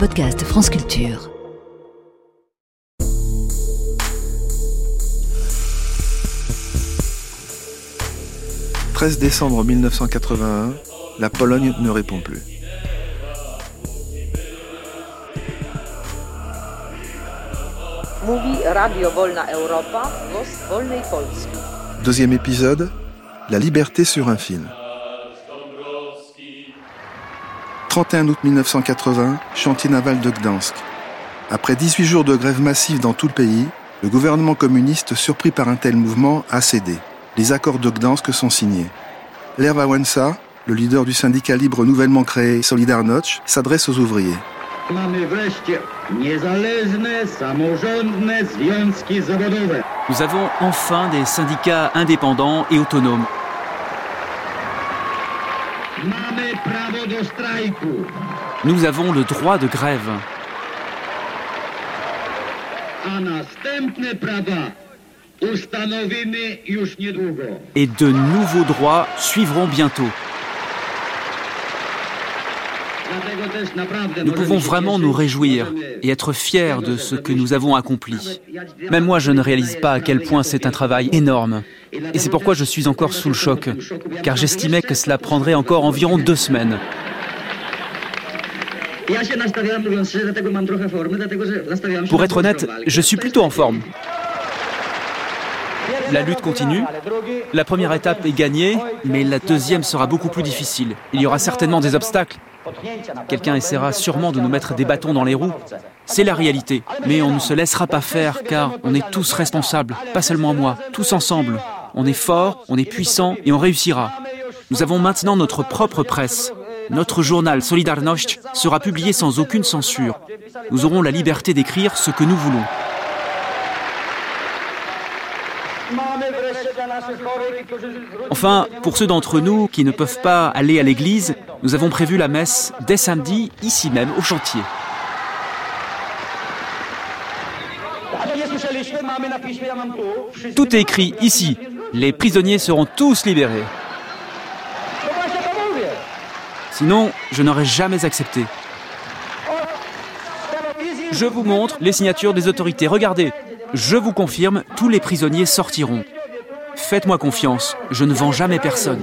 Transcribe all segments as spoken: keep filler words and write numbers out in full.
podcast France Culture. treize décembre mille neuf cent quatre-vingt-un, la Pologne ne répond plus. Mówi Radio Wolna Europa, głos wolnej Polski. Deuxième épisode, la liberté sur un fil. trente et un août mille neuf cent quatre-vingts, chantier naval de Gdansk. Après dix-huit jours de grève massive dans tout le pays, le gouvernement communiste, surpris par un tel mouvement, a cédé. Les accords de Gdansk sont signés. Lech Wałęsa, le leader du syndicat libre nouvellement créé Solidarność, s'adresse aux ouvriers. Nous avons enfin des syndicats indépendants et autonomes. Nous avons le droit de grève. Et de nouveaux droits suivront bientôt. Nous pouvons vraiment nous réjouir et être fiers de ce que nous avons accompli. Même moi, je ne réalise pas à quel point c'est un travail énorme. Et c'est pourquoi je suis encore sous le choc, car j'estimais que cela prendrait encore environ deux semaines. Pour être honnête, je suis plutôt en forme. La lutte continue. La première étape est gagnée, mais la deuxième sera beaucoup plus difficile. Il y aura certainement des obstacles. Quelqu'un essaiera sûrement de nous mettre des bâtons dans les roues. C'est la réalité. Mais on ne se laissera pas faire, car on est tous responsables, pas seulement moi, tous ensemble. On est forts, on est puissants et on réussira. Nous avons maintenant notre propre presse. Notre journal Solidarność sera publié sans aucune censure. Nous aurons la liberté d'écrire ce que nous voulons. Enfin, pour ceux d'entre nous qui ne peuvent pas aller à l'église, nous avons prévu la messe dès samedi, ici même, au chantier. Tout est écrit ici. Les prisonniers seront tous libérés. Sinon, je n'aurais jamais accepté. Je vous montre les signatures des autorités. Regardez, je vous confirme, tous les prisonniers sortiront. Faites-moi confiance, je ne vends jamais personne.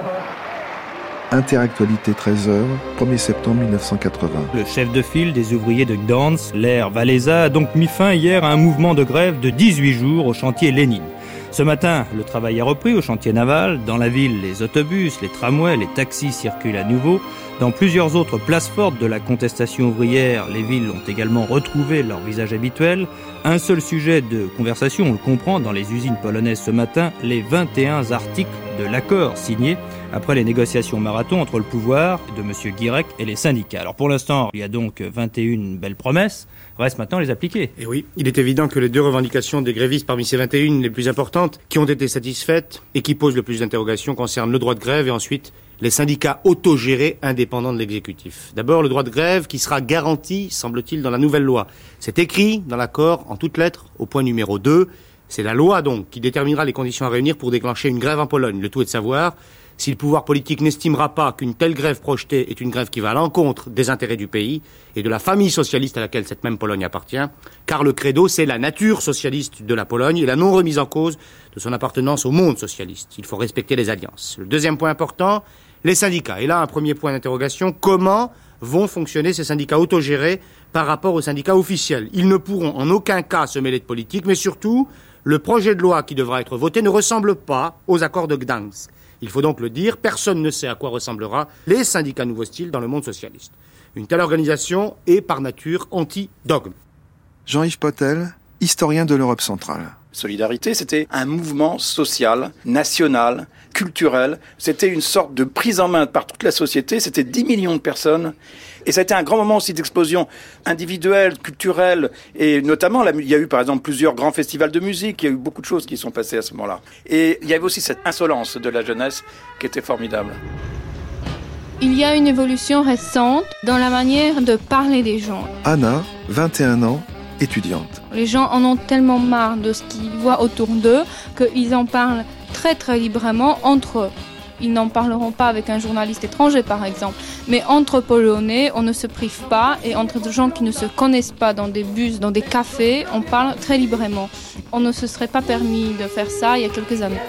Interactualité treize heures, premier septembre mille neuf cent quatre-vingts. Le chef de file des ouvriers de Gdansk, Lech Wałęsa, a donc mis fin hier à un mouvement de grève de dix-huit jours au chantier Lénine. Ce matin, le travail a repris au chantier naval. Dans la ville, les autobus, les tramways, les taxis circulent à nouveau. Dans plusieurs autres places fortes de la contestation ouvrière, les villes ont également retrouvé leur visage habituel. Un seul sujet de conversation, on le comprend, dans les usines polonaises ce matin, les vingt et un articles de l'accord signé après les négociations marathon entre le pouvoir de M. Gierek et les syndicats. Alors pour l'instant, il y a donc vingt et une belles promesses. Reste maintenant à les appliquer. Et oui, il est évident que les deux revendications des grévistes parmi ces vingt et une les plus importantes, qui ont été satisfaites et qui posent le plus d'interrogations, concernent le droit de grève et ensuite les syndicats autogérés indépendants de l'exécutif. D'abord, le droit de grève qui sera garanti, semble-t-il, dans la nouvelle loi. C'est écrit dans l'accord en toutes lettres au point numéro deux. C'est la loi, donc, qui déterminera les conditions à réunir pour déclencher une grève en Pologne. Le tout est de savoir si le pouvoir politique n'estimera pas qu'une telle grève projetée est une grève qui va à l'encontre des intérêts du pays et de la famille socialiste à laquelle cette même Pologne appartient, car le credo, c'est la nature socialiste de la Pologne et la non-remise en cause de son appartenance au monde socialiste. Il faut respecter les alliances. Le deuxième point important, les syndicats. Et là, un premier point d'interrogation, comment vont fonctionner ces syndicats autogérés par rapport aux syndicats officiels? Ils ne pourront en aucun cas se mêler de politique, mais surtout, le projet de loi qui devra être voté ne ressemble pas aux accords de Gdansk. Il faut donc le dire, personne ne sait à quoi ressemblera les syndicats nouveau style dans le monde socialiste. Une telle organisation est par nature anti-dogme. Jean-Yves Potel, historien de l'Europe centrale. Solidarité, c'était un mouvement social, national, culturel. C'était une sorte de prise en main par toute la société. C'était dix millions de personnes. Et ça a été un grand moment aussi d'explosion individuelle, culturelle. Et notamment, il y a eu par exemple plusieurs grands festivals de musique. Il y a eu beaucoup de choses qui sont passées à ce moment-là. Et il y avait aussi cette insolence de la jeunesse qui était formidable. Il y a une évolution récente dans la manière de parler des gens. Anna, vingt et un ans, étudiante. Les gens en ont tellement marre de ce qu'ils voient autour d'eux qu'ils en parlent très très librement entre eux. ils n'en parleront pas avec un journaliste étranger, par exemple. Mais entre Polonais, on ne se prive pas, et entre des gens qui ne se connaissent pas dans des bus, dans des cafés, on parle très librement. On ne se serait pas permis de faire ça il y a quelques années.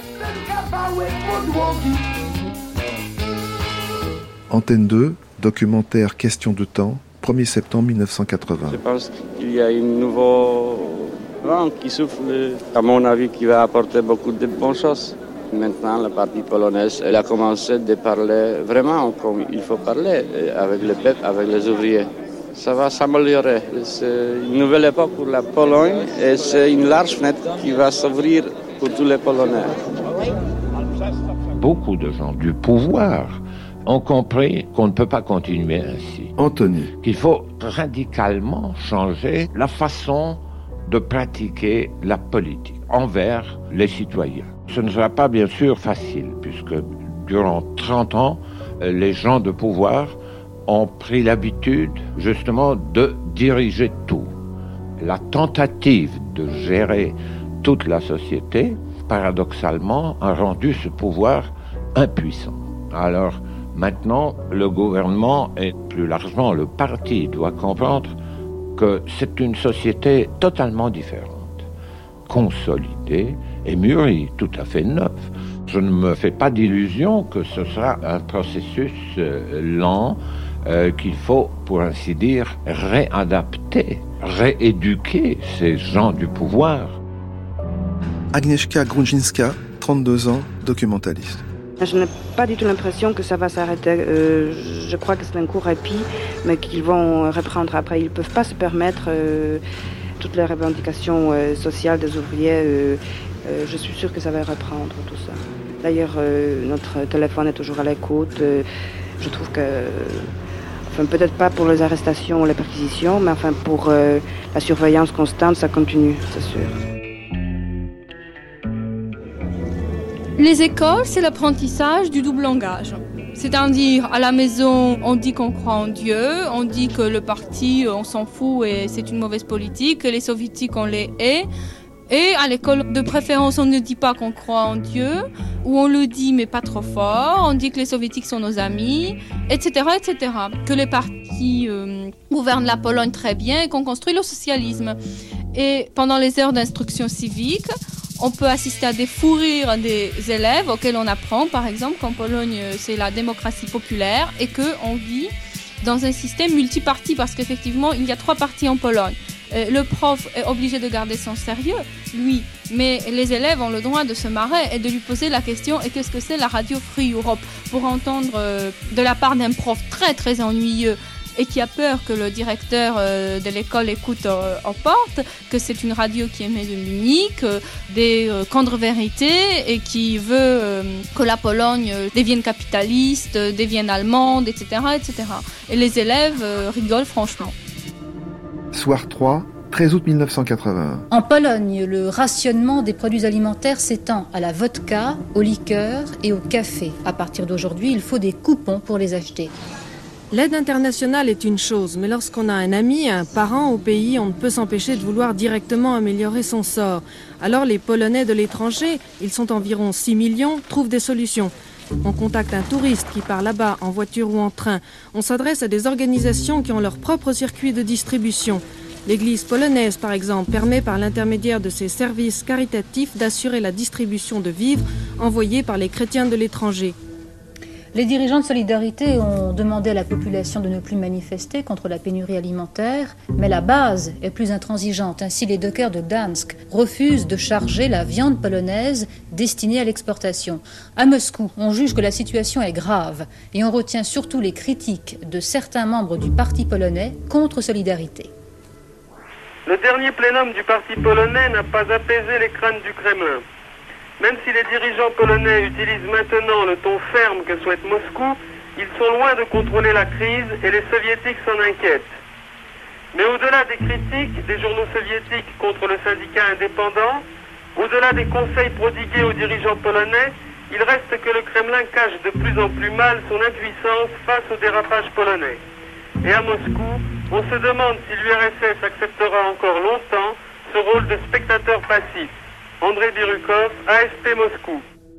Antenne deux, documentaire Question de temps, premier septembre mille neuf cent quatre-vingts. Je pense qu'il y a une nouvelle vent qui souffle, à mon avis, qui va apporter beaucoup de bonnes choses. Maintenant, le parti polonais, elle a commencé de parler vraiment comme il faut parler, avec le peuple, avec les ouvriers. Ça va s'améliorer. C'est une nouvelle époque pour la Pologne et c'est une large fenêtre qui va s'ouvrir pour tous les Polonais. Beaucoup de gens du pouvoir ont compris qu'on ne peut pas continuer ainsi. Anthony. Qu'il faut radicalement changer la façon de pratiquer la politique envers les citoyens. Ce ne sera pas bien sûr facile, puisque durant trente ans, les gens de pouvoir ont pris l'habitude justement de diriger tout. La tentative de gérer toute la société, paradoxalement, a rendu ce pouvoir impuissant. Alors, maintenant, le gouvernement et plus largement le parti doit comprendre que c'est une société totalement différente, consolidée et mûrie, tout à fait neuve. Je ne me fais pas d'illusion que ce sera un processus euh, lent euh, qu'il faut, pour ainsi dire, réadapter, rééduquer ces gens du pouvoir. Agnieszka Grudzinska, trente-deux ans, documentaliste. Je n'ai pas du tout l'impression que ça va s'arrêter. Euh, je crois que c'est un court répit, mais qu'ils vont reprendre après. Ils ne peuvent pas se permettre euh, toutes les revendications euh, sociales des ouvriers. Euh, euh, je suis sûre que ça va reprendre tout ça. D'ailleurs, euh, notre téléphone est toujours à l'écoute. Euh, je trouve que, enfin, peut-être pas pour les arrestations ou les perquisitions, mais enfin pour euh, la surveillance constante, ça continue, c'est sûr. Les écoles, c'est l'apprentissage du double langage. C'est-à-dire, à la maison, on dit qu'on croit en Dieu, on dit que le parti, on s'en fout et c'est une mauvaise politique, que les soviétiques, on les hait. Et à l'école, de préférence, on ne dit pas qu'on croit en Dieu, ou on le dit mais pas trop fort, on dit que les soviétiques sont nos amis, et cetera, et cetera. Que les partis euh, gouvernent la Pologne très bien et qu'on construit le socialisme. Et pendant les heures d'instruction civique, on peut assister à des fous rires des élèves auxquels on apprend, par exemple, qu'en Pologne, c'est la démocratie populaire et qu'on vit dans un système multiparti, parce qu'effectivement, il y a trois partis en Pologne. Euh, le prof est obligé de garder son sérieux, lui, mais les élèves ont le droit de se marrer et de lui poser la question « Et qu'est-ce que c'est la radio Free Europe ?» pour entendre euh, de la part d'un prof très très ennuyeux et qui a peur que le directeur euh, de l'école écoute euh, aux portes, que c'est une radio qui émet de l'unique, euh, des euh, contre-vérités et qui veut euh, que la Pologne euh, devienne capitaliste, euh, devienne allemande, et cetera, et cetera. Et les élèves euh, rigolent franchement. Soir trois, treize août mille neuf cent quatre-vingt-un. En Pologne, le rationnement des produits alimentaires s'étend à la vodka, aux liqueurs et au café. À partir d'aujourd'hui, il faut des coupons pour les acheter. L'aide internationale est une chose, mais lorsqu'on a un ami, un parent au pays, on ne peut s'empêcher de vouloir directement améliorer son sort. Alors les Polonais de l'étranger, ils sont environ six millions, trouvent des solutions. On contacte un touriste qui part là-bas en voiture ou en train. On s'adresse à des organisations qui ont leur propre circuit de distribution. L'Église polonaise, par exemple, permet par l'intermédiaire de ses services caritatifs d'assurer la distribution de vivres envoyés par les chrétiens de l'étranger. Les dirigeants de Solidarité ont demandé à la population de ne plus manifester contre la pénurie alimentaire, mais la base est plus intransigeante. Ainsi, les dockers de Gdansk refusent de charger la viande polonaise destinée à l'exportation. À Moscou, on juge que la situation est grave et on retient surtout les critiques de certains membres du parti polonais contre Solidarité. Le dernier plénum du parti polonais n'a pas apaisé les craintes du Kremlin. Même si les dirigeants polonais utilisent maintenant le ton ferme que souhaite Moscou, ils sont loin de contrôler la crise et les soviétiques s'en inquiètent. Mais au-delà des critiques des journaux soviétiques contre le syndicat indépendant, au-delà des conseils prodigués aux dirigeants polonais, il reste que le Kremlin cache de plus en plus mal son impuissance face au dérapage polonais. Et à Moscou, on se demande si l'U R S S acceptera encore longtemps ce rôle de spectateur passif. André Birukov, A F P Moscou.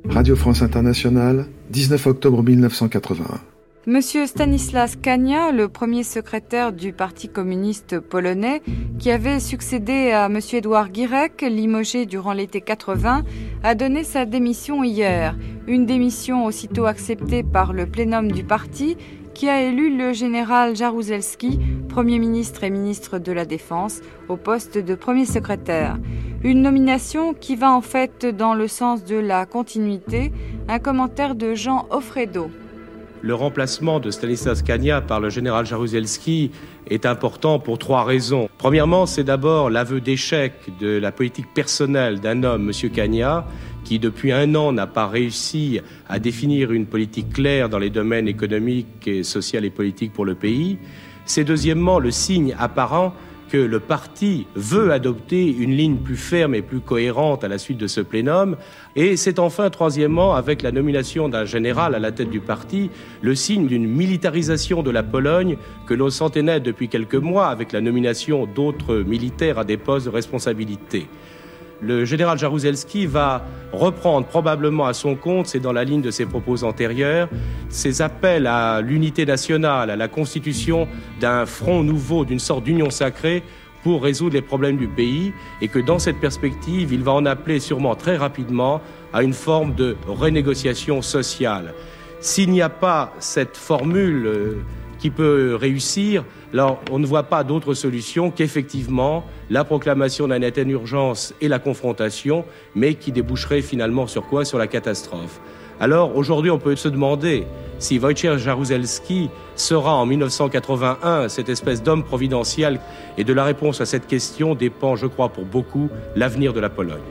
Radio France Internationale, dix-neuf octobre mille neuf cent quatre-vingt-un. Monsieur Stanislas Kania, le premier secrétaire du Parti communiste polonais, qui avait succédé à Monsieur Édouard Guirec, limogé durant l'été quatre-vingt, a donné sa démission hier. Une démission aussitôt acceptée par le plénum du parti, qui a élu le général Jaruzelski, Premier ministre et ministre de la Défense, au poste de premier secrétaire. Une nomination qui va en fait dans le sens de la continuité. Un commentaire de Jean Offredo. Le remplacement de Stanislas Kania par le général Jaruzelski est important pour trois raisons. Premièrement, c'est d'abord l'aveu d'échec de la politique personnelle d'un homme, M. Kania, qui depuis un an n'a pas réussi à définir une politique claire dans les domaines économiques, et social et politiques pour le pays. C'est deuxièmement le signe apparent que le parti veut adopter une ligne plus ferme et plus cohérente à la suite de ce plénum. Et c'est enfin, troisièmement, avec la nomination d'un général à la tête du parti, le signe d'une militarisation de la Pologne que l'on sentait depuis quelques mois avec la nomination d'autres militaires à des postes de responsabilité. Le général Jaruzelski va reprendre probablement à son compte, c'est dans la ligne de ses propos antérieurs, ses appels à l'unité nationale, à la constitution d'un front nouveau, d'une sorte d'union sacrée pour résoudre les problèmes du pays, et que dans cette perspective, il va en appeler sûrement très rapidement à une forme de renégociation sociale. S'il n'y a pas cette formule euh, qui peut réussir, alors on ne voit pas d'autre solution qu'effectivement la proclamation d'un état d'urgence et la confrontation, mais qui déboucherait finalement sur quoi? Sur la catastrophe. Alors aujourd'hui on peut se demander si Wojciech Jaruzelski sera en mille neuf cent quatre-vingt-un cette espèce d'homme providentiel, et de la réponse à cette question dépend, je crois pour beaucoup, l'avenir de la Pologne.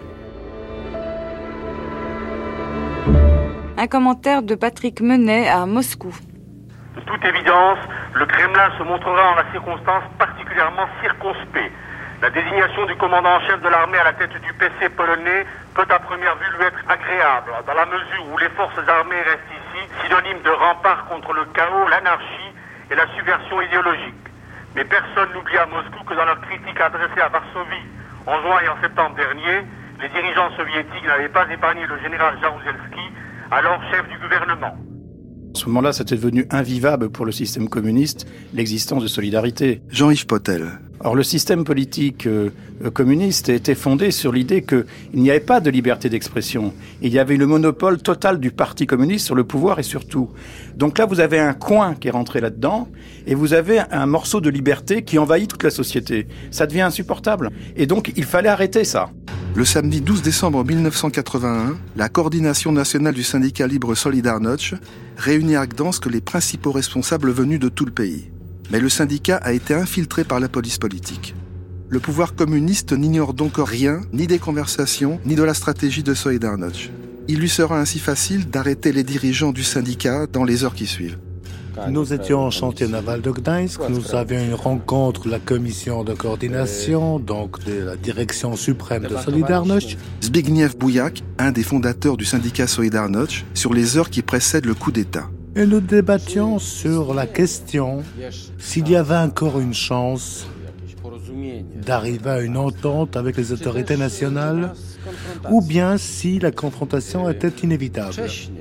Un commentaire de Patrick Menet à Moscou. De toute évidence, le Kremlin se montrera en la circonstance particulièrement circonspect. La désignation du commandant en chef de l'armée à la tête du P C polonais peut à première vue lui être agréable, dans la mesure où les forces armées restent ici synonymes de rempart contre le chaos, l'anarchie et la subversion idéologique. Mais personne n'oublie à Moscou que dans leur critique adressée à Varsovie en juin et en septembre dernier, les dirigeants soviétiques n'avaient pas épargné le général Jaruzelski, alors chef du gouvernement. À ce moment-là, c'était devenu invivable pour le système communiste l'existence de Solidarité. Jean-Yves Potel. Alors le système politique euh, communiste était fondé sur l'idée qu'il n'y avait pas de liberté d'expression. Il y avait le monopole total du Parti communiste sur le pouvoir et sur tout. Donc là, vous avez un coin qui est rentré là-dedans et vous avez un morceau de liberté qui envahit toute la société. Ça devient insupportable. Et donc, il fallait arrêter ça. Le samedi douze décembre mille neuf cent quatre-vingt-un, la coordination nationale du syndicat libre Solidarność réunit à Gdansk les principaux responsables venus de tout le pays. Mais le syndicat a été infiltré par la police politique. Le pouvoir communiste n'ignore donc rien, ni des conversations, ni de la stratégie de Solidarność. Il lui sera ainsi facile d'arrêter les dirigeants du syndicat dans les heures qui suivent. Nous étions au chantier naval de Gdańsk, nous avions une rencontre de la commission de coordination, donc de la direction suprême de Solidarność. Zbigniew Bujak, un des fondateurs du syndicat Solidarność, sur les heures qui précèdent le coup d'État. Et nous débattions sur la question s'il y avait encore une chance d'arriver à une entente avec les autorités nationales ou bien si la confrontation était inévitable.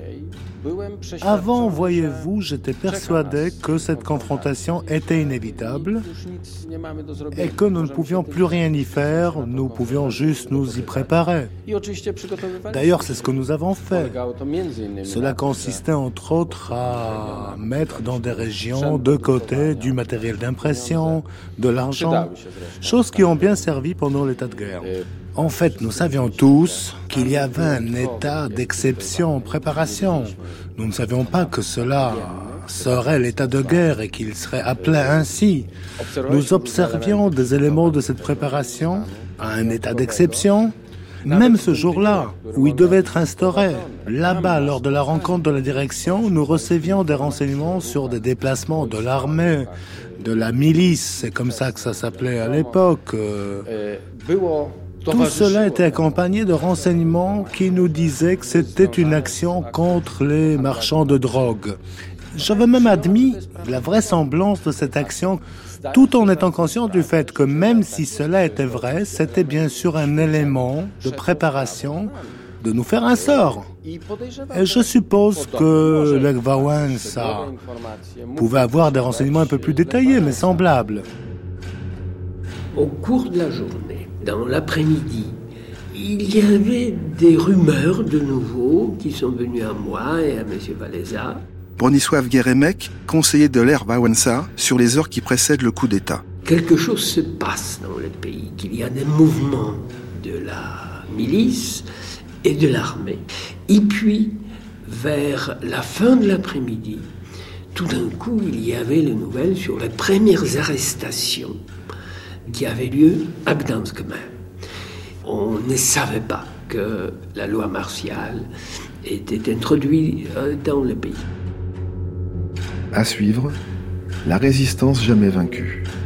Avant, voyez-vous, j'étais persuadé que cette confrontation était inévitable et que nous ne pouvions plus rien y faire, nous pouvions juste nous y préparer. D'ailleurs, c'est ce que nous avons fait. Cela consistait entre autres à mettre dans des régions de côté du matériel d'impression, de l'argent, choses qui ont bien servi pendant l'état de guerre. En fait, nous savions tous qu'il y avait un état d'exception en préparation. Nous ne savions pas que cela serait l'état de guerre et qu'il serait appelé ainsi. Nous observions des éléments de cette préparation à un état d'exception, même ce jour-là, où il devait être instauré. Là-bas, lors de la rencontre de la direction, nous recevions des renseignements sur des déplacements de l'armée, de la milice, c'est comme ça que ça s'appelait à l'époque. Euh... Tout cela était accompagné de renseignements qui nous disaient que c'était une action contre les marchands de drogue. J'avais même admis la vraisemblance de cette action, tout en étant conscient du fait que même si cela était vrai, c'était bien sûr un élément de préparation de nous faire un sort. Et je suppose que Lech Wałęsa pouvait avoir des renseignements un peu plus détaillés, mais semblables. Au cours de la journée, dans l'après-midi, il y avait des rumeurs de nouveau qui sont venues à moi et à M. Wałęsa. Bronisław Geremek, conseiller de Lech Wałęsa, sur les heures qui précèdent le coup d'État. Quelque chose se passe dans le pays, qu'il y a des mouvements de la milice et de l'armée. Et puis, vers la fin de l'après-midi, tout d'un coup, il y avait les nouvelles sur les premières arrestations qui avaient lieu à Gdansk même. On ne savait pas que la loi martiale était introduite dans le pays. À suivre, la résistance jamais vaincue.